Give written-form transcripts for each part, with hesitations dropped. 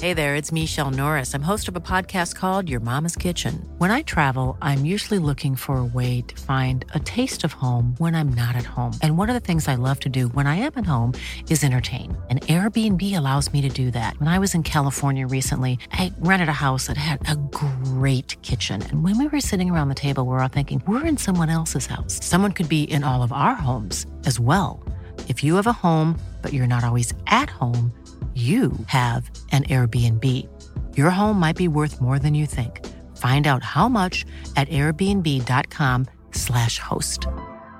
Hey there, it's Michelle Norris. I'm host of a podcast called Your Mama's Kitchen. When I travel, I'm usually looking for a way to find a taste of home when I'm not at home. And one of the things I love to do when I am at home is entertain. And Airbnb allows me to do that. When I was in California recently, I rented a house that had a great kitchen. And when we were sitting around the table, we were all thinking, we're in someone else's house. Someone could be in all of our homes as well. If you have a home, but you're not always at home, you have an Airbnb. Your home might be worth more than you think. Find out how much at airbnb.com/host.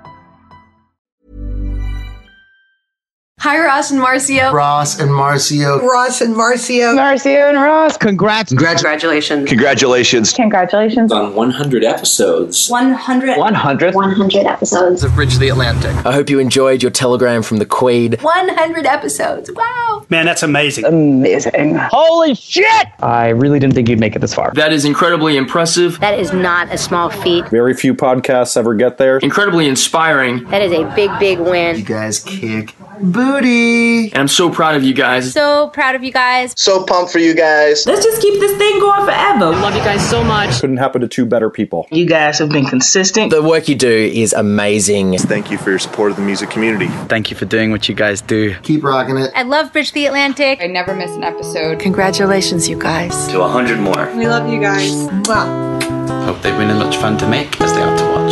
Hi, Ross and Marcio. Ross and Marcio. Ross and Marcio. Marcio and Ross. Congrats. Congratulations. Congratulations. Congratulations. On 100 episodes. 100 episodes of Bridge the Atlantic. I hope you enjoyed your telegram from the Quaid. 100 episodes. Wow. Man, that's amazing. Amazing. Holy shit! I really didn't think you'd make it this far. That is incredibly impressive. That is not a small feat. Very few podcasts ever get there. Incredibly inspiring. That is a big, big win. You guys kick booty. And I'm so proud of you guys. So proud of you guys. So pumped for you guys. Let's just keep this thing going forever. Love you guys so much. Couldn't happen to two better people. You guys have been consistent. The work you do is amazing. Thank you for your support of the music community. Thank you for doing what you guys do. Keep rocking it. I love Bridge the Atlantic. I never miss an episode. Congratulations, you guys. To 100 more. We love you guys. Mwah. Hope they've been as much fun to make as they are to watch.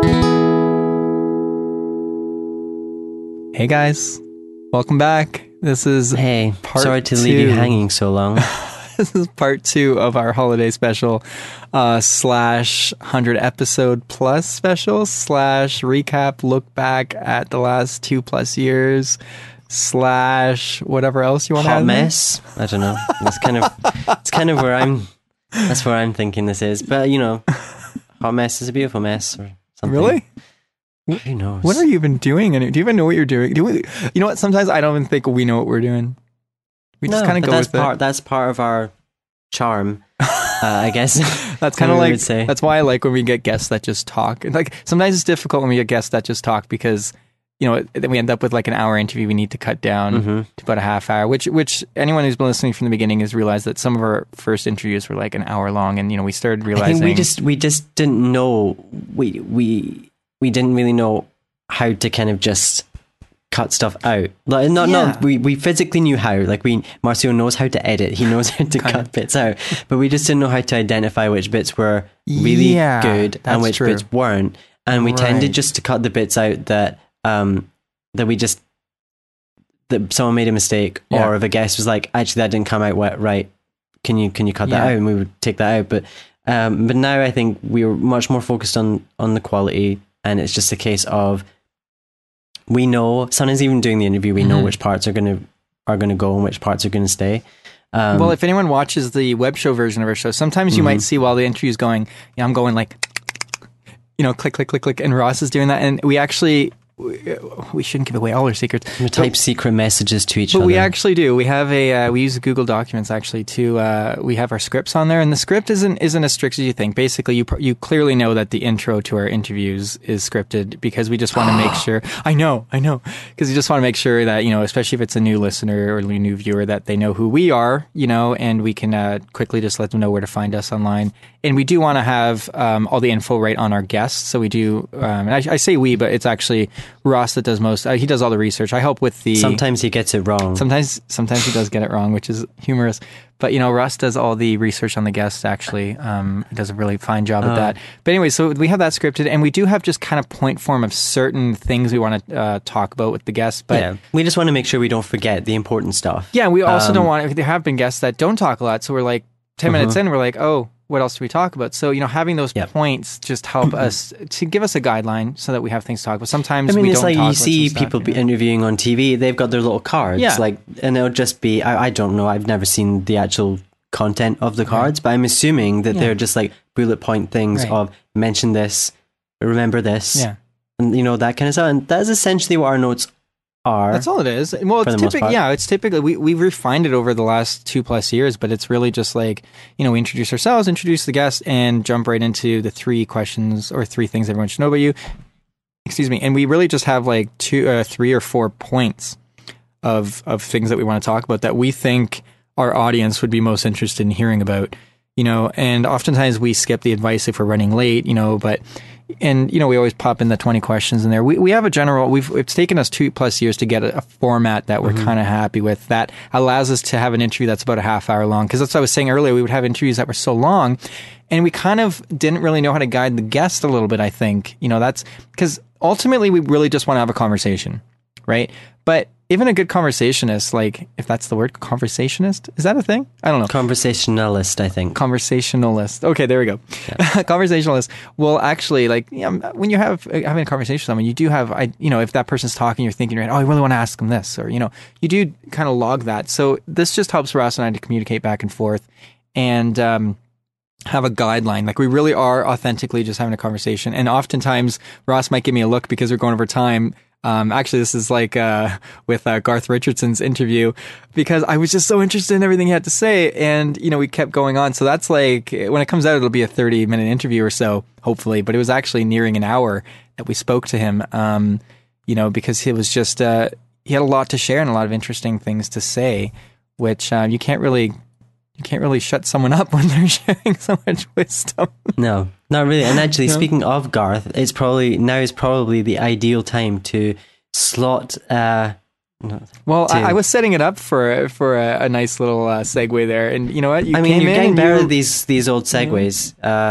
Hey guys, welcome back. This is part sorry to 2. leave you hanging so long. This is part 2 of our holiday special slash 100 episode plus special slash recap look back at the last 2+ years slash whatever else you want to add. Hot mess. I don't know. It's kind of where I'm. That's where I'm thinking this is. But you know, hot mess is a beautiful mess or something. Really? Who knows? What are you even doing? Do you even know what you're doing? You know what? Sometimes I don't even think we know what we're doing. We just kind of go with it. That's part of our charm, I guess. That's kind of like, that's why I like when we get guests that just talk. And like sometimes it's difficult when we get guests that just talk because, you know, then we end up with like an hour interview we need to cut down to about a half hour, which anyone who's been listening from the beginning has realized that some of our first interviews were like an hour long, and you know, we started realizing I think we just didn't know we didn't really know how to kind of just cut stuff out. Like, we physically knew how. Like Marcio knows how to edit. He knows how to cut bits out. But we just didn't know how to identify which bits were really good and which bits weren't. And we tended just to cut the bits out that that someone made a mistake, or if a guest was like, actually that didn't come out right. Can you cut that out? And we would take that out. But now I think we're much more focused on the quality. And it's just a case of we know, sometimes even doing the interview, we know which parts are gonna go and which parts are gonna stay. Well, if anyone watches the web show version of our show, sometimes you might see while the interview is going, I'm going like, you know, click, click, click, click, and Ross is doing that, and we actually. We shouldn't give away all our secrets. We type secret messages to each other. But we actually do. We have we use Google Documents actually to, we have our scripts on there, and the script isn't as strict as you think. Basically, you clearly know that the intro to our interviews is scripted because we just want to make sure. I know. Because we just want to make sure that, you know, especially if it's a new listener or a new viewer, that they know who we are, you know, and we can quickly just let them know where to find us online. And we do want to have all the info right on our guests. So we do, and I say we, but it's actually Ross that does most. He does all the research. I help with the. Sometimes he gets it wrong. Sometimes he does get it wrong, which is humorous. But you know, Ross does all the research on the guests. Actually, he does a really fine job at that. But anyway, so we have that scripted, and we do have just kind of point form of certain things we want to talk about with the guests. But we just want to make sure we don't forget the important stuff. Yeah, we also don't want. There have been guests that don't talk a lot, so we're like 10 minutes in, we're like, oh. What else do we talk about? So, you know, having those points just help us to give us a guideline so that we have things to talk about. Sometimes we don't talk about. I mean, it's like you see people interviewing on TV, they've got their little cards. Yeah. Like, and it'll just be, I don't know, I've never seen the actual content of the cards, but I'm assuming that they're just like bullet point things of mention this, remember this, and, you know, that kind of stuff. And that is essentially what our notes are. That's all it is. Well, it's typically we've refined it over the last 2+ years, but it's really just like, you know, we introduce ourselves, introduce the guest, and jump right into the 3 questions or 3 things everyone should know about you. Excuse me. And we really just have like 2, 3 or 4 points of things that we want to talk about that we think our audience would be most interested in hearing about, and oftentimes we skip the advice if we're running late, we always pop in the 20 questions in there. We have a general, it's taken us 2+ years to get a format that we're kind of happy with that allows us to have an interview that's about a half hour long. Cause that's what I was saying earlier. We would have interviews that were so long and we kind of didn't really know how to guide the guest a little bit. I think, that's because ultimately we really just want to have a conversation, right? But even a good conversationist, like if that's the word, conversationist, is that a thing? I don't know. Conversationalist, I think. Conversationalist. Okay, there we go. Yeah. Conversationalist. Well, actually, when you having a conversation with someone, you do have, if that person's talking, you're thinking, right, I really want to ask them this, or, you do kind of log that. So this just helps Ross and I to communicate back and forth and have a guideline. Like we really are authentically just having a conversation. And oftentimes Ross might give me a look because we're going over time. Actually, this is like with Garth Richardson's interview because I was just so interested in everything he had to say. And, we kept going on. So that's like when it comes out, it'll be a 30-minute interview or so, hopefully. But it was actually nearing an hour that we spoke to him, because he was just he had a lot to share and a lot of interesting things to say, which you can't really shut someone up when they're sharing so much wisdom. No, not really. And actually, speaking of Garth, it's probably the ideal time to slot. I was setting it up for a nice little segue there, and you know what? You're getting better at these old segues.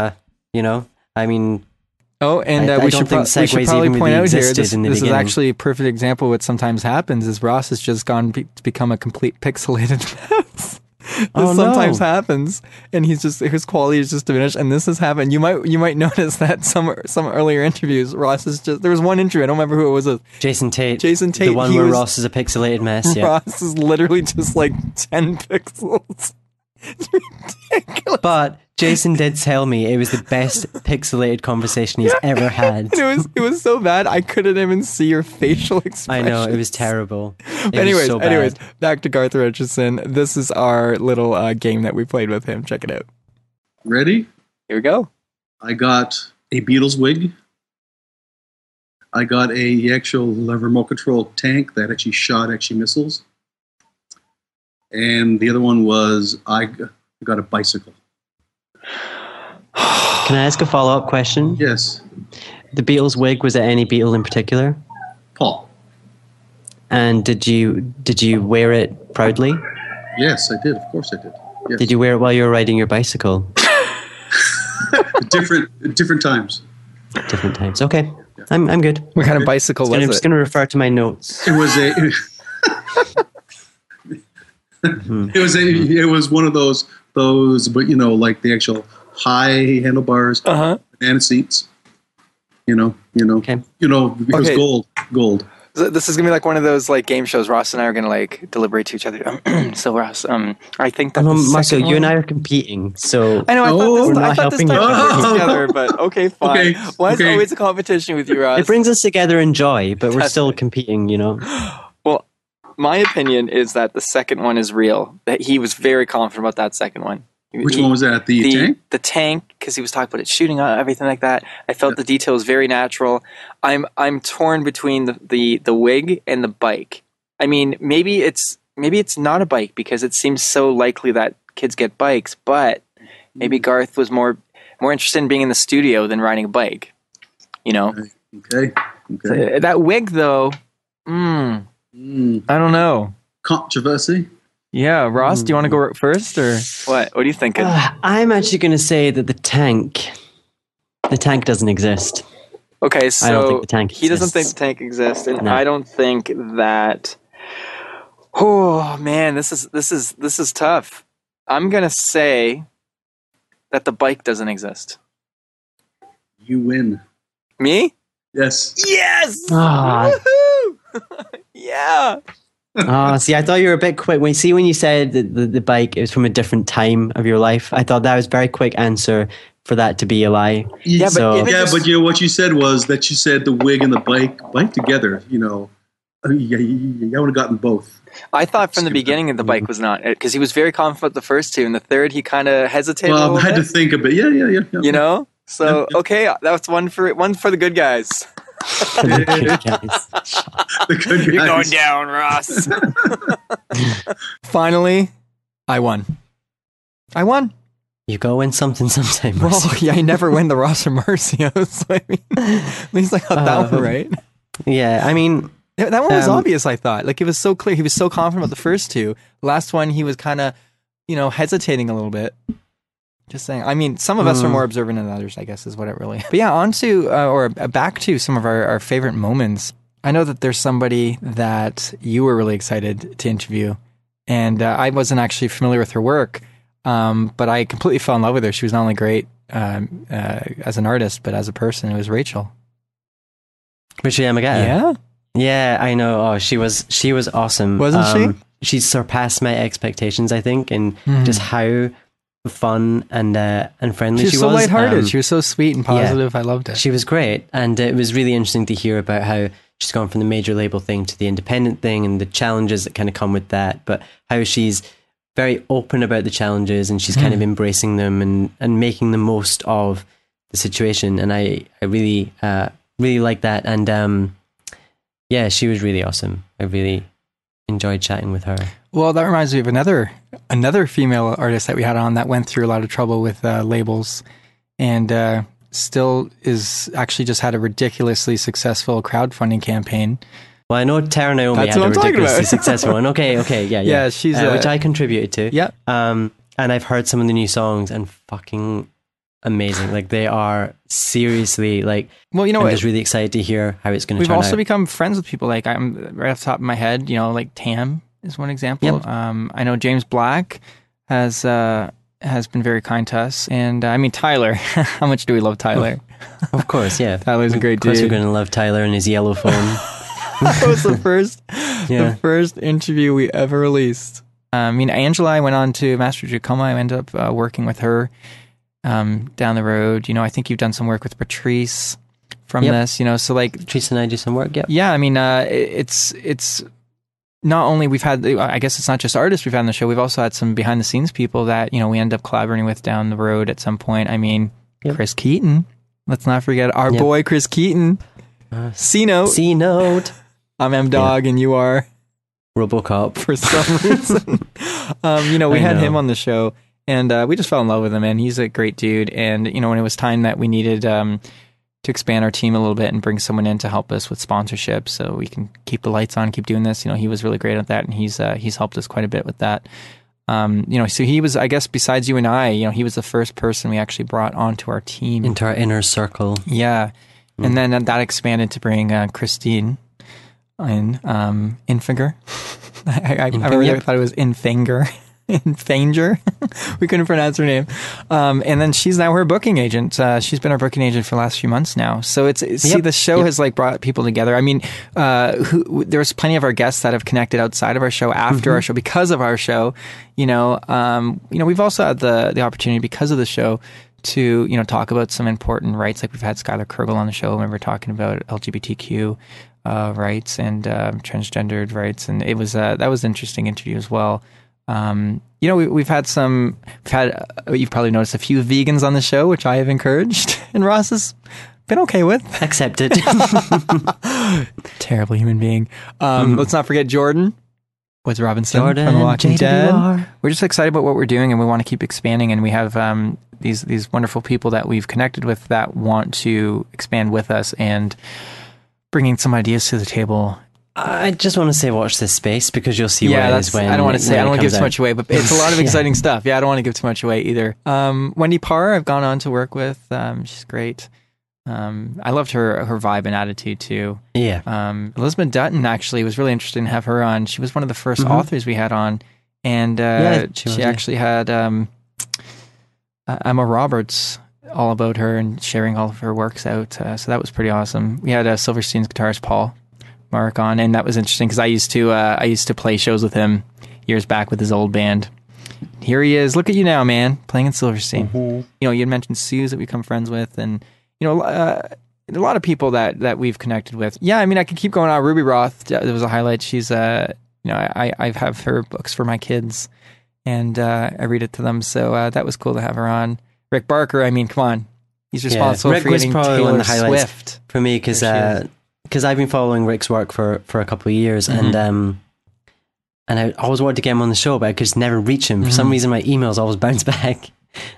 Oh, and we should probably point out here, this is actually a perfect example of what sometimes happens is Ross has just gone to become a complete pixelated mess. This sometimes happens, and his quality is just diminished. And this has happened. You might notice that some earlier interviews, Ross is just. There was one interview, I don't remember who it was. Jason Tate, the one where Ross is a pixelated mess. Yeah, Ross is literally just like 10 pixels. It's ridiculous. But Jason did tell me it was the best pixelated conversation he's ever had. It was so bad I couldn't even see your facial expression. I know, it was terrible. Anyways, back to Garth Richardson. This is our little game that we played with him. Check it out. Ready? Here we go. I got a Beatles wig. I got a actual remote control tank that actually shot missiles. And the other one was I got a bicycle. Can I ask a follow-up question? Yes. The Beatles wig, was it any Beatle in particular? Paul. And did you wear it proudly? Yes, I did. Of course I did. Yes. Did you wear it while you were riding your bicycle? Different times. Different times. Okay. Yeah. I'm good. What kind of bicycle was it? I'm just going to refer to my notes. It was it was one of those, but like the actual high handlebars, banana seats. Okay. Because gold. This is gonna be like one of those like game shows. Ross and I are gonna like deliberate to each other. So Ross, I think that Marcel, you and I are competing. So I know. I thought this you together, but okay, fine. Why is it always a competition with you, Ross? It brings us together in joy, but we're still competing. Well, my opinion is that the second one is real. That he was very confident about that second one. Which one was that? The tank? The tank, because he was talking about it shooting on everything like that. I felt the detail was very natural. I'm torn between the wig and the bike. I mean, maybe it's not a bike because it seems so likely that kids get bikes, but maybe Garth was more interested in being in the studio than riding a bike. Okay. So, that wig though, I don't know. Controversy. Yeah, Ross, do you want to go first or what? What are you thinking? I'm actually going to say that the tank doesn't exist. Okay, so I don't think the tank exists. He doesn't think the tank exists, and No. I don't think that. Oh man, this is tough. I'm gonna say that the bike doesn't exist. You win. Me? Yes. Yes! Oh. Yeah. See, I thought you were a bit quick. When you said the bike, it was from a different time of your life. I thought that was a very quick answer for that to be a lie. Yeah, but you know what you said was that you said the wig and the bike together. I would have gotten both. I thought from the beginning that the bike was not, because he was very confident about the first two, and the third he kind of hesitated. Well, a little I had bit. to think a bit. Yeah. So okay, that's one for the good guys. The good guys. The good guys. You're going down, Ross. Finally, I won. You go win something sometime. Well, Marcio. yeah, I never win the Ross or Marcio, so I mean, at least I got that one right. Yeah, I mean... That one was obvious, I thought. Like, it was so clear. He was so confident about the first two. Last one, he was kind of, hesitating a little bit. Just saying. I mean, some of us are more observant than others, I guess, is what it really... But yeah, on to, back to some of our favorite moments. I know that there's somebody that you were really excited to interview, and I wasn't actually familiar with her work, but I completely fell in love with her. She was not only great as an artist, but as a person. It was Rachel. Rachel Yamagata. Yeah. Yeah, I know. Oh, she was awesome. Wasn't she? She surpassed my expectations, I think, and just how fun and friendly she was. She was so lighthearted. She was so sweet and positive. Yeah, I loved it. She was great, and it was really interesting to hear about how she's gone from the major label thing to the independent thing and the challenges that kind of come with that, but how she's very open about the challenges and she's kind of embracing them and making the most of the situation. And I really like that. And yeah, she was really awesome. I really enjoyed chatting with her. Well, that reminds me of another female artist that we had on that went through a lot of trouble with labels, and still is actually just had a ridiculously successful crowdfunding campaign. Well, I know Tara Naomi had a ridiculously successful one. Okay, yeah. Yeah, she's which I contributed to. Yeah. And I've heard some of the new songs and fucking amazing. Like, they are seriously like. Well, I'm just really excited to hear how it's going to turn out. We've also become friends with people. Like, I'm right off the top of my head, like Tam is one example. Yep. I know James Black has been very kind to us, and I mean Tyler. How much do we love Tyler? Of course, yeah. Tyler's a great dude. Of course, we're going to love Tyler and his yellow phone. That was the first interview we ever released. I mean, Angela, I went on to Master Jacoma. I ended up working with her down the road. I think you've done some work with Patrice from this. So like Patrice and I do some work. Yep. Yeah, I mean, it's not only we've had, I guess it's not just artists we've had on the show. We've also had some behind the scenes people that we end up collaborating with down the road at some point. I mean, Chris Keaton. Let's not forget our boy Chris Keaton. C-Note. I'm M-Dog and you are RoboCop for some reason. We had him on the show and we just fell in love with him, and he's a great dude. And when it was time that we needed to expand our team a little bit and bring someone in to help us with sponsorship so we can keep the lights on, keep doing this, he was really great at that, and he's helped us quite a bit with that. So he was, I guess, besides you and I, he was the first person we actually brought onto our team, into our inner circle. Yeah. And then that expanded to bring Christine in Infinger. I really thought it was Infinger. Infanger. We couldn't pronounce her name. And then she's now her booking agent. She's been our booking agent for the last few months now. So the show has like brought people together. I mean, there's plenty of our guests that have connected outside of our show after our show because of our show. We've also had the opportunity because of the show to talk about some important rights. Like we've had Skylar Kergel on the show when we were talking about LGBTQ rights and transgendered rights, and it was that was an interesting interview as well. We've had you've probably noticed a few vegans on the show, which I have encouraged, and Ross has been okay with. Accepted. Terrible human being. Let's not forget Jordan Woods Robinson from The Walking JWR. Dead. We're just excited about what we're doing, and we want to keep expanding, and we have these wonderful people that we've connected with that want to expand with us and bringing some ideas to the table. I just want to say watch this space, because you'll see where it is when I don't want to say, I don't want to give too out. much away, but it's a lot of exciting stuff. Yeah, I don't want to give too much away either. Wendy Parr, I've gone on to work with. She's great. I loved her vibe and attitude too. Yeah. Elizabeth Dutton, actually, was really interesting to have her on. She was one of the first authors we had on, and she actually had Emma Roberts all about her and sharing all of her works out. So that was pretty awesome. We had Silverstein's guitarist Paul Mark on, and that was interesting because I used to play shows with him years back with his old band. Here he is. Look at you now, man, playing in Silverstein. You had mentioned Suze that we become friends with, and a lot of people that we've connected with. Yeah, I mean, I could keep going on. Ruby Roth, there was a highlight. She's I have her books for my kids, and I read it to them. So that was cool to have her on. Rick Barker, I mean, come on, he's responsible Rick for was getting probably Taylor one of the highlights Swift for me, because I've been following Rick's work for a couple of years, and and I always wanted to get him on the show, but I could just never reach him. For some reason, my emails always bounce back.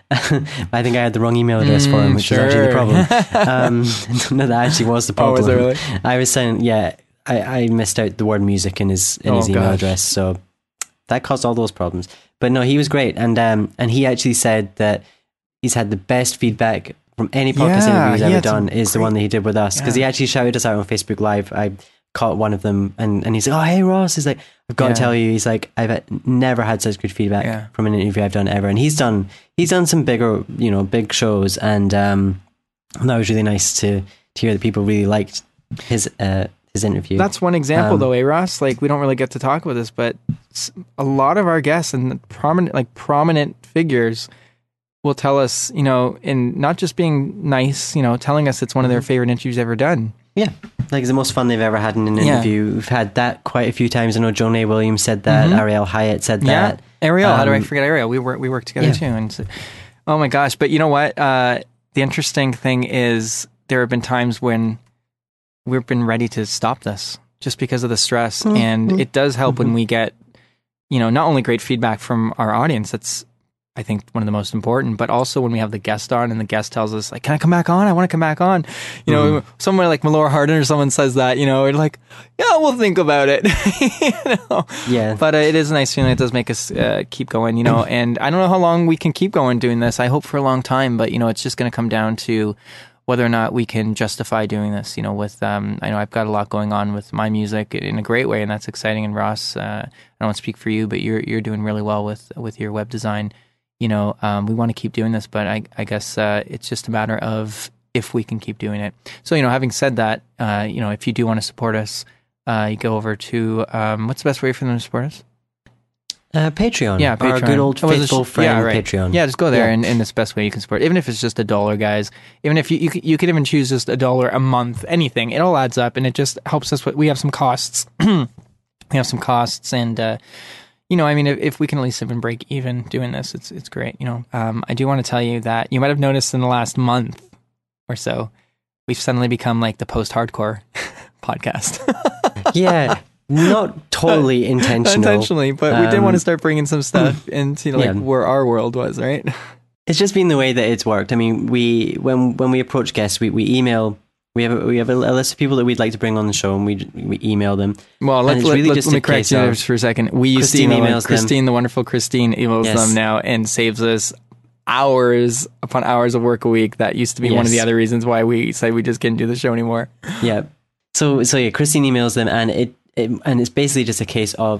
I think I had the wrong email address for him, which is actually the problem. No, that actually was the problem. Was it really? I was saying, I missed out the word music in his email address, so that caused all those problems. But no, he was great, and he actually said that he's had the best feedback from any podcast interview he's ever done is the one that he did with us, because he actually shouted us out on Facebook Live. I caught one of them, and he's like, "Oh, hey Ross," he's like, "I've got to tell you," he's like, "I've never had such good feedback from an interview I've done ever." And he's done some bigger, big shows, and that was really nice to hear that people really liked his interview. That's one example, though, Ross. Like, we don't really get to talk about this, but a lot of our guests and prominent figures will tell us, in not just being nice, telling us it's one of their favorite interviews ever done. Yeah, like it's the most fun they've ever had in an interview. We've had that quite a few times. I know Jonah Williams said that. Ariel Hyatt said that. Ariel, how do I forget Ariel? We worked together too. And so, oh my gosh! But you know what? The interesting thing is there have been times when we've been ready to stop this just because of the stress, and it does help when we get, not only great feedback from our audience. That's, I think, one of the most important, but also when we have the guest on and the guest tells us, like, "Can I come back on? I want to come back on." Somewhere like Melora Hardin or someone says that, we're like, "Yeah, we'll think about it." Yeah. But it is a nice feeling. It does make us keep going, and I don't know how long we can keep going doing this. I hope for a long time, but, it's just going to come down to whether or not we can justify doing this, with, I know I've got a lot going on with my music in a great way, and that's exciting. And Ross, I don't want to speak for you, but you're doing really well with your web design. We want to keep doing this, but I guess it's just a matter of if we can keep doing it. So, having said that, if you do want to support us, you go over to, what's the best way for them to support us? Patreon. Yeah, Patreon. Our good old faithful friend, Patreon. Yeah, just go there, and it's the best way you can support. Even if it's just $1, guys. Even if you can even choose just $1 a month, anything. It all adds up, and it just helps us. We have some costs. And if we can at least even break even doing this, it's great. I do want to tell you that you might have noticed in the last month or so, we've suddenly become like the post-hardcore podcast. Yeah, not totally intentionally, but we did want to start bringing some stuff into where our world was, right? It's just been the way that it's worked. I mean, when we approach guests, we email. We have a list of people that we'd like to bring on the show, and we email them. Well, let me correct you for a second. We used to email Christine, the wonderful Christine, emails them now and saves us hours upon hours of work a week. That used to be one of the other reasons why we said we just couldn't do the show anymore. Yeah. So Christine emails them, and it's basically just a case of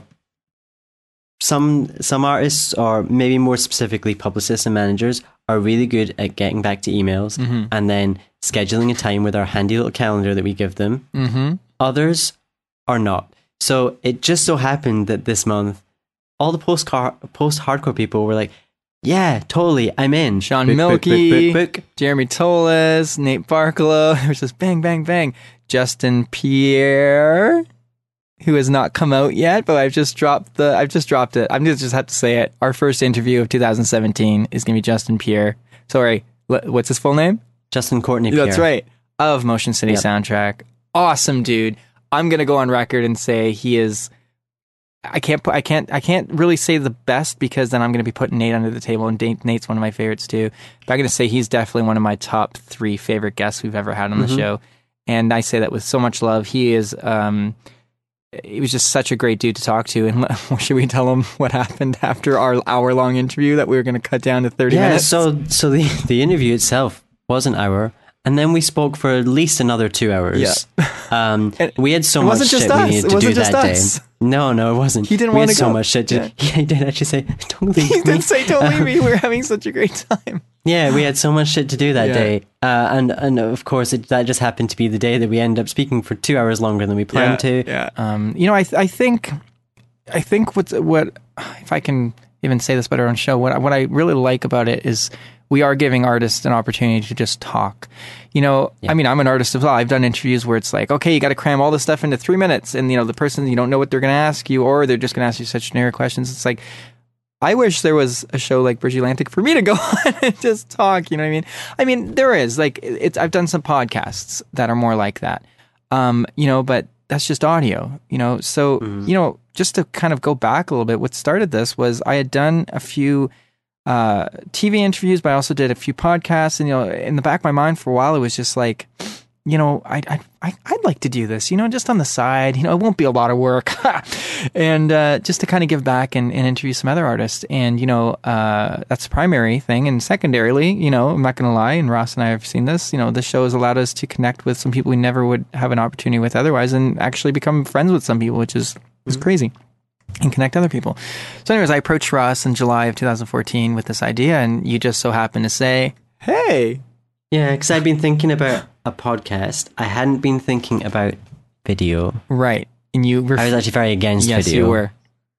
some artists, or maybe more specifically publicists and managers, are really good at getting back to emails and then scheduling a time with our handy little calendar that we give them. Others are not. So it just so happened that this month, all the post-hardcore people were like, "Yeah, totally, I'm in." Sean Milkey, Jeremy Toles, Nate Barkalow. It was just bang, bang, bang. Justin Pierre, who has not come out yet, but I've just dropped it. I'm going to just have to say it. Our first interview of 2017 is going to be Justin Pierre. Sorry, what's his full name? Justin Courtney Pierre. That's right. Of Motion City Soundtrack. Awesome dude. I'm going to go on record and say he is, I can't really say the best, because then I'm going to be putting Nate under the table, and Nate's one of my favorites too. But I'm going to say he's definitely one of my top 3 favorite guests we've ever had on the show. And I say that with so much love. He was just such a great dude to talk to. And should we tell him what happened after our hour-long interview that we were going to cut down to 30 minutes? So the interview itself was an hour, and then we spoke for at least another 2 hours. Yeah. We had so much shit we needed to do that day. No, it wasn't. He didn't want to go. So much shit. He did actually say, "Don't leave me." He did say, "Don't leave me." We were having such a great time. Yeah, we had so much shit to do that day, and of course that just happened to be the day that we ended up speaking for 2 hours longer than we planned to. Yeah. I think what if I can even say this better on show, what I really like about it is we are giving artists an opportunity to just talk. I mean, I'm an artist as well. I've done interviews where it's like, okay, you got to cram all this stuff into 3 minutes, and the person, you don't know what they're going to ask you, or they're just going to ask you such generic questions. It's like, I wish there was a show like Bridge Atlantic for me to go on and just talk. You know what I mean? I mean, there is I've done some podcasts that are more like that. But that's just audio, you know? So, you know, just to kind of go back a little bit, what started this was I had done a few TV interviews, but I also did a few podcasts, and, you know, in the back of my mind for a while, it was just like, you know, I'd like to do this, you know, just on the side, you know, it won't be a lot of work. And just to kind of give back and interview some other artists. And, you know, that's the primary thing. And secondarily, you know, I'm not going to lie, and Ross and I have seen this, you know, this show has allowed us to connect with some people we never would have an opportunity with otherwise, and actually become friends with some people, which is crazy, and connect other people. So anyways, I approached Ross in July of 2014 with this idea, and you just so happened to say, hey. Yeah, because I've been thinking about a podcast. I hadn't been thinking about video. Right. And you were... I was actually very against video. Yes, you were.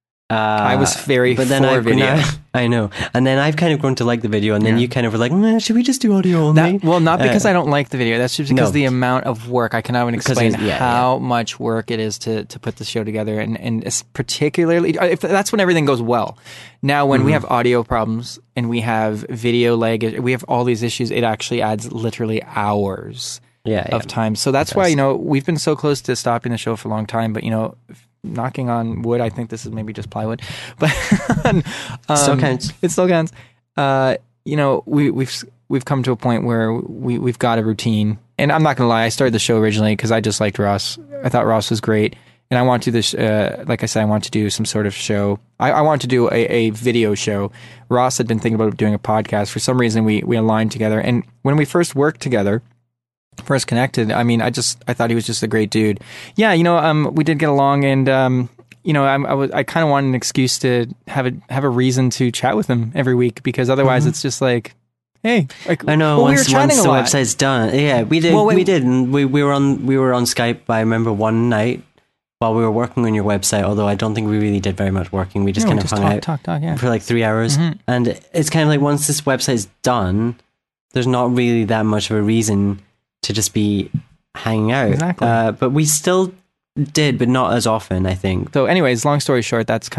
I was very for video. I know. And then I've kind of grown to like the video, and then you kind of were like, should we just do audio only? Not because I don't like the video. That's just because the amount of work. I cannot even explain how much work it is to put the show together. And it's particularly, if that's when everything goes well. Now, when we have audio problems and we have video lag, we have all these issues, it actually adds literally hours of time. So that's why, you know, we've been so close to stopping the show for a long time, but, you know, knocking on wood, I think this is maybe just plywood, but still counts. It still counts. You know, we've come to a point where we've got a routine, and I'm not gonna lie, I started the show originally because I just liked Ross. I thought Ross was great, and I want to do this. Like I said, I want to do some sort of show. I want to do a video show. Ross had been thinking about doing a podcast. For some reason, we aligned together, and when we first worked together, first connected, I mean, I thought he was just a great dude. Yeah, you know, we did get along, and you know, I kind of wanted an excuse to have a reason to chat with him every week, because otherwise it's just like, hey, like, I know. well, once the website's done, yeah, we did. We did, and we were on Skype. I remember one night while we were working on your website. Although I don't think we really did very much working. We just kind of hung out for like 3 hours, and it's kind of like once this website's done, there's not really that much of a reason to just be hanging out. Exactly. But we still did, but not as often, I think. So anyways, long story short, that's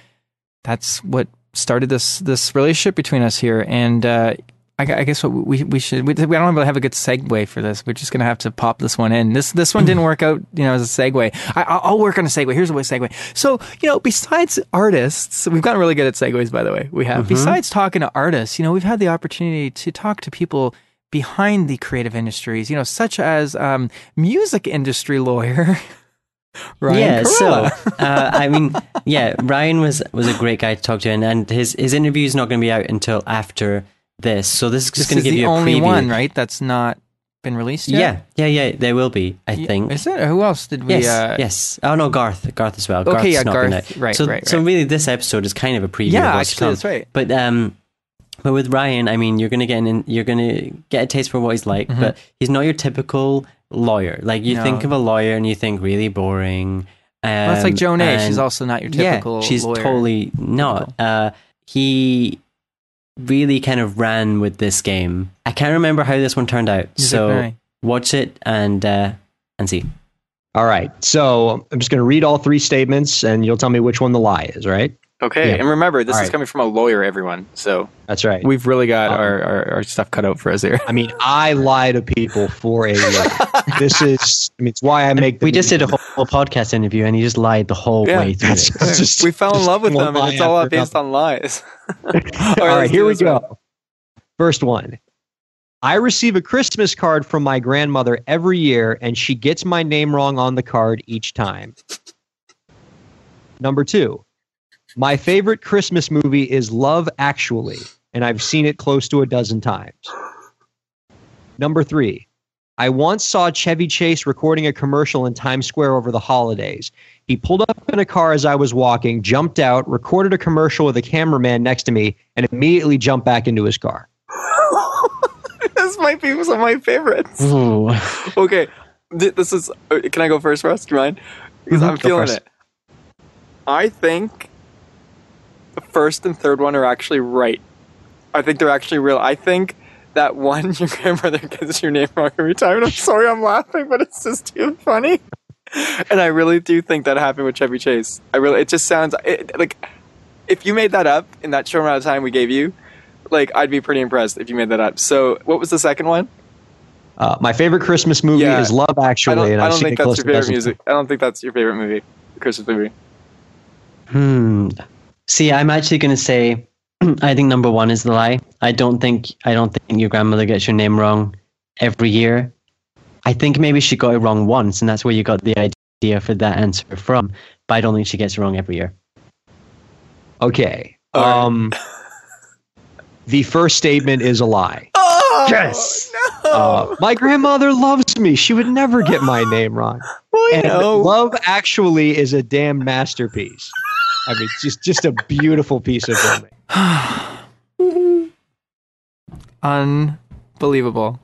what started this relationship between us here. And I guess what we should, we don't have a good segue for this. We're just going to have to pop this one in. This one didn't work out, you know, as a segue. I'll work on a segue. Here's a segue. So, you know, besides artists, we've gotten really good at segues, by the way. We have. Besides talking to artists, you know, we've had the opportunity to talk to people behind the creative industries, you know, such as music industry lawyer Ryan Carolla. So I mean, Ryan was a great guy to talk to, and his interview is not going to be out until after this. So this is just going to give you a preview. The only one, right? That's not been released yet. Yeah. There will be, I think. Is it? Or who else did we? Yes. Oh no, Garth as well. Okay, Garth's not Garth. Right. Right. So really, this episode is kind of a preview. Yeah, of what's actually, come. that's right. But with Ryan, I mean, you're gonna get a taste for what he's like. But he's not your typical lawyer. Like you think of a lawyer and you think really boring. Well, it's like Joan A. She's also not your typical lawyer. She's totally not. He really kind of ran with this game. I can't remember how this one turned out. So watch it and see. All right. So I'm just going to read all three statements and you'll tell me which one the lie is, right? Okay. Yeah. And remember, this is coming from a lawyer, everyone. So that's right. We've really got our stuff cut out for us here. I mean, I lie to people for a living. It's why I make We just did a whole podcast interview and he just lied the whole way through it. We fell in love with them and it's all based on lies. All right, here we go. First one. I receive a Christmas card from my grandmother every year and she gets my name wrong on the card each time. Number 2. My favorite Christmas movie is Love Actually, and I've seen it close to 12 times. Number 3. I once saw Chevy Chase recording a commercial in Times Square over the holidays. He pulled up in a car as I was walking, jumped out, recorded a commercial with a cameraman next to me, and immediately jumped back into his car. This might be some of my favorites. Ooh. Okay, this is... Can I go first, Russ? Do you mind? Because I'm feeling it. I think the first and third one are actually right. I think they're actually real. I think that one, your grandmother gets your name wrong every time. And I'm sorry I'm laughing, but it's just too funny. And I really do think that happened with Chevy Chase. It just sounds like if you made that up in that short amount of time we gave you, like I'd be pretty impressed if you made that up. So what was the second one? My favorite Christmas movie is Love Actually, and I've seen it close to a dozen times. I don't think that's your favorite movie, Christmas movie. See, I'm actually going to say, I think number one is The Lie. I don't think your grandmother gets your name wrong every year. I think maybe she got it wrong once, and that's where you got the idea for that answer from. But I don't think she gets it wrong every year. Okay. The first statement is a lie. Oh, yes. No. My grandmother loves me. She would never get my name wrong. And Love Actually is a damn masterpiece. I mean, just a beautiful piece of filming. Unbelievable.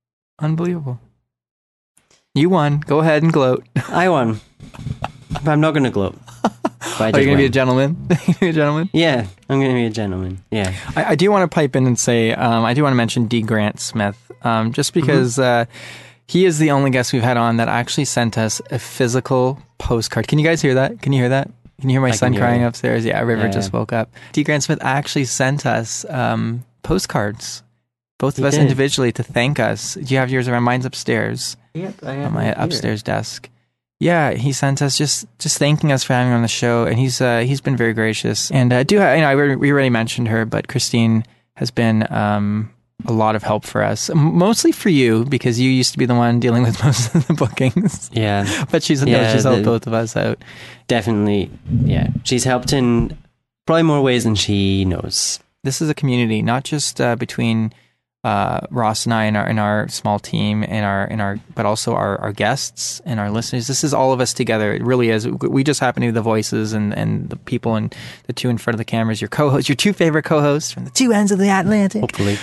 You won. Go ahead and gloat. I won. But I'm not going to gloat. Are you going to be a gentleman? Yeah, I'm going to be a gentleman. Yeah. I do want to pipe in and say, I do want to mention D. Grant Smith, just because he is the only guest we've had on that actually sent us a physical postcard. Can you guys hear that? Can you hear that? Can you hear my son crying upstairs? Yeah, River just woke up. D. Grant Smith actually sent us postcards, both of us individually, to thank us. Do you have yours around? Mine's upstairs. Yep, I have on my upstairs desk. Yeah, he sent us just thanking us for having him on the show, and he's been very gracious. And we already mentioned her, but Christine has been a lot of help for us, mostly for you because you used to be the one dealing with most of the bookings. Yeah, but she's helped both of us out. Definitely, yeah. She's helped in probably more ways than she knows. This is a community, not just between Ross and I in our small team but also our guests and our listeners. This is all of us together. It really is. We just happen to be the voices and the people and the two in front of the cameras. Your co-hosts, your two favorite co-hosts from the two ends of the Atlantic. Hopefully.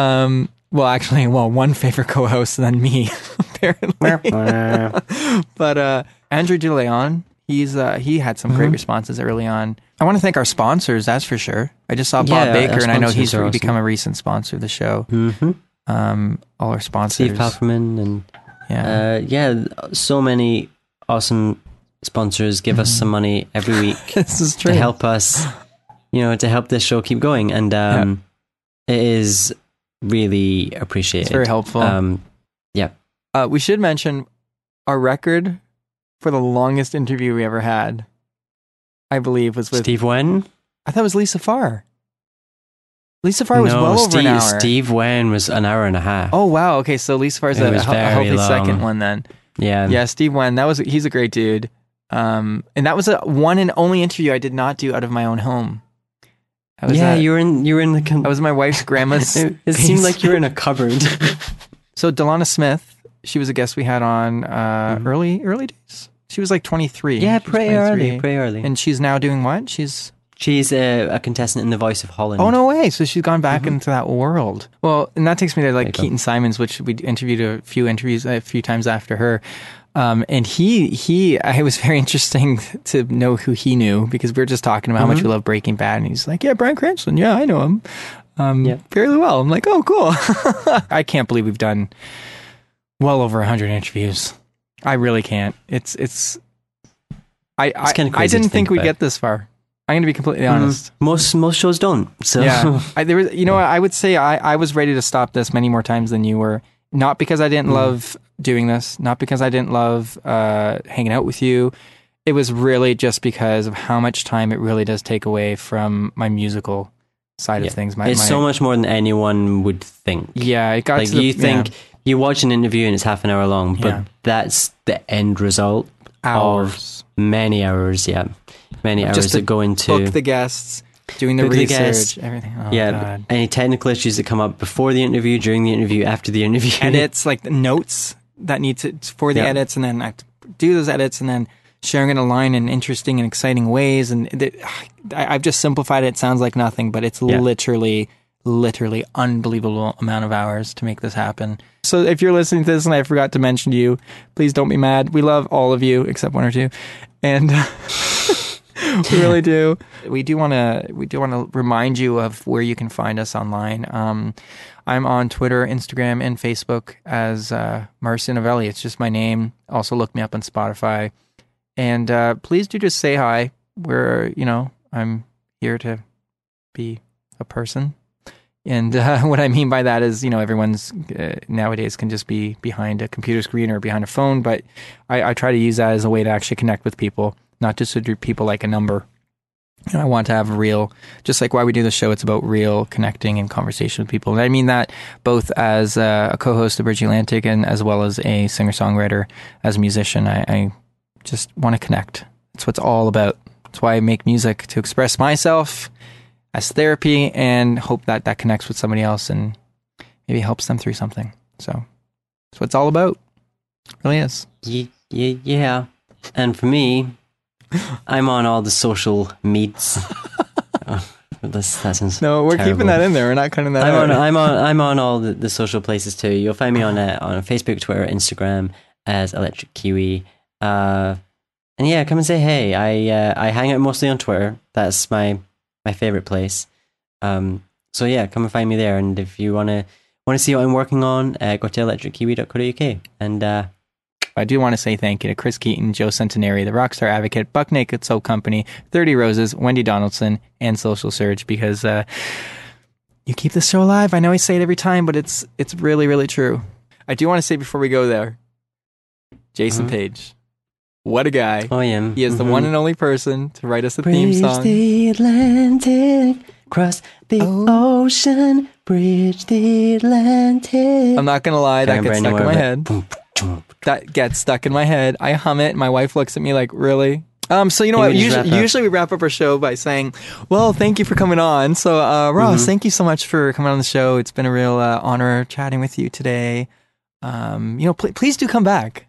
One favorite co-host and then me, apparently. But Andrew DeLeon, he had some great responses early on. I want to thank our sponsors, that's for sure. I just saw Bob Baker, and I know he's become a recent sponsor of the show. Mm-hmm. All our sponsors. Steve Pufferman and so many awesome sponsors give us some money every week. This is true. To help us, to help this show keep going. And it is really appreciated. It's very helpful. We should mention our record for the longest interview we ever had, I believe, was with Steve Wen. I thought it was Lisa Farr. Lisa Farr was well over an hour. Steve Wen was an hour and a half. Oh wow! Okay, so Lisa Farr's a healthy second one then. Yeah, Steve Wen. He's a great dude. And that was a one and only interview I did not do out of my own home. You were in the. I was my wife's grandma's. It seemed like you were in a cupboard. So Delana Smith, she was a guest we had on early days. She was like 23. Yeah, pretty early. And she's now doing what? She's a contestant in The Voice of Holland. Oh, no way. So she's gone back into that world. Well, and that takes me to Keaton Simons, which we interviewed a few times after her. And it was very interesting to know who he knew because we were just talking about how much we love Breaking Bad. And he's like, yeah, Bryan Cranston. Yeah, I know him fairly well. I'm like, oh, cool. I can't believe we've done well over 100 interviews. I really can't. It's kind of crazy. I didn't think we'd get this far. I'm going to be completely honest. Most shows don't. So yeah, I would say I was ready to stop this many more times than you were. Not because I didn't love doing this. Not because I didn't love hanging out with you. It was really just because of how much time it really does take away from my musical side of things. It's so much more than anyone would think. Yeah, it got like you think. You watch an interview and it's half an hour long, but that's the end result of many hours. Yeah, many hours that go into book the guests, doing the research, everything. Oh, God. Any technical issues that come up before the interview, during the interview, after the interview, edits like the notes that need to for the edits, and then I have to do those edits, and then sharing it online in interesting and exciting ways. And I've just simplified it. It sounds like nothing, but it's literally unbelievable amount of hours to make this happen. So if you're listening to this and I forgot to mention to you, please don't be mad. We love all of you except one or two, and we really do. We do want to remind you of where you can find us online. I'm on Twitter, Instagram, and Facebook as Marcio Novelli. It's just my name. Also look me up on Spotify, and please do just say hi. I'm here to be a person. And what I mean by that is, everyone's nowadays can just be behind a computer screen or behind a phone, but I try to use that as a way to actually connect with people, not just to treat people like a number. I want to have real, just like why we do the show, it's about real connecting and conversation with people. And I mean that both as a co-host of Bridge Atlantic and as well as a singer-songwriter, as a musician. I just want to connect. That's what it's all about. That's why I make music, to express myself as therapy and hope that that connects with somebody else and maybe helps them through something. So that's what it's all about. It really is. Yeah. And for me, I'm on all the social meets. That sounds no, we're terrible. keeping that in there. We're not cutting that out. I'm on all the social places too. You'll find me on Facebook, Twitter, Instagram as Electric Kiwi. And yeah, come and say hey. I hang out mostly on Twitter. That's my favorite place. So yeah, come and find me there. And if you want to see what I'm working on, go to electrickiwi.co.uk. And I do want to say thank you to Chris Keaton, Joe Centenary, the Rockstar Advocate, Buck Naked Soap Company, 30 Roses, Wendy Donaldson, and Social Surge, because you keep this show alive. I know I say it every time, but it's really, really true. I do want to say before we go there, Jason Page. What a guy. Oh, yeah. He is the one and only person to write us a theme song. Bridge the Atlantic, cross the ocean, bridge the Atlantic. I'm not going to lie, that gets stuck in my head. That gets stuck in my head. I hum it. My wife looks at me like, really? So you know what? Usually we wrap up our show by saying, well, thank you for coming on. So Ross, thank you so much for coming on the show. It's been a real honor chatting with you today. Please do come back.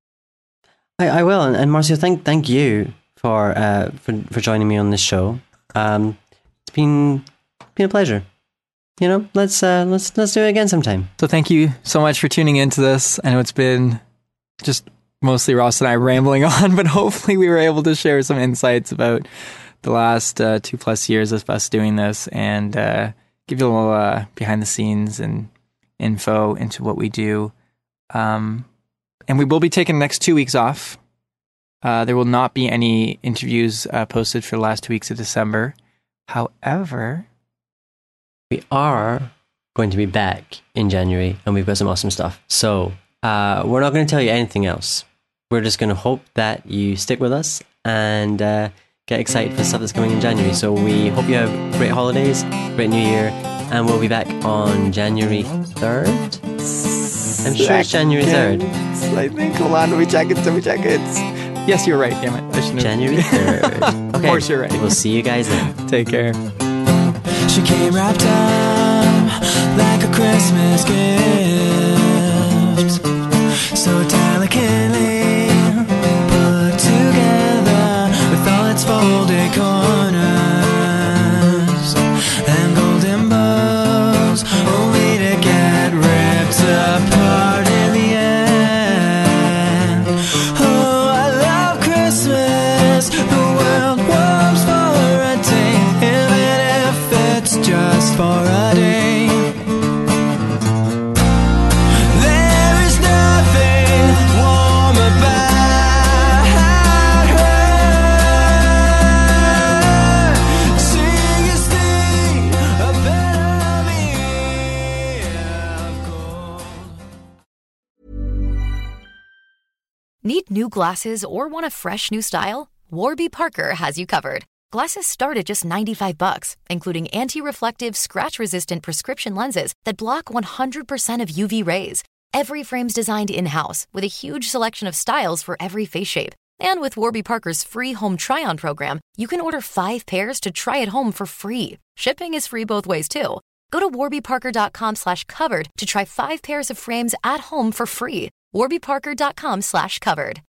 I will. And Marcio, thank you for joining me on this show. It's been a pleasure. Let's do it again sometime. So thank you so much for tuning into this. I know it's been just mostly Ross and I rambling on, but hopefully we were able to share some insights about the last 2+ years of us doing this and give you a little behind the scenes and info into what we do. And we will be taking the next 2 weeks off. There will not be any interviews posted for the last 2 weeks of December. However, we are going to be back in January, and we've got some awesome stuff. So we're not going to tell you anything else. We're just going to hope that you stick with us and get excited for the stuff that's coming in January. So we hope you have great holidays, great New Year, and we'll be back on January 3rd. I'm sure it's January 3rd. I think. Hold on, let me check it. Yes, you're right. Damn it. I shouldn't have. January 3rd. Okay. Of course, you're right. We'll see you guys then. Take care. She came wrapped up like a Christmas gift, so delicately put together with all its folded corners and golden bows, only to get ripped apart in the end. Oh, I love Christmas. The world warms for a day, even if it's just for a day. There is nothing warm about her. Sing is the better me of gold. Need new glasses or want a fresh new style? Warby Parker has you covered. Glasses start at just $95, including anti-reflective, scratch-resistant prescription lenses that block 100% of UV rays. Every frame's designed in-house with a huge selection of styles for every face shape. And with Warby Parker's free home try-on program, you can order 5 pairs to try at home for free. Shipping is free both ways, too. Go to warbyparker.com/covered to try 5 pairs of frames at home for free. warbyparker.com/covered.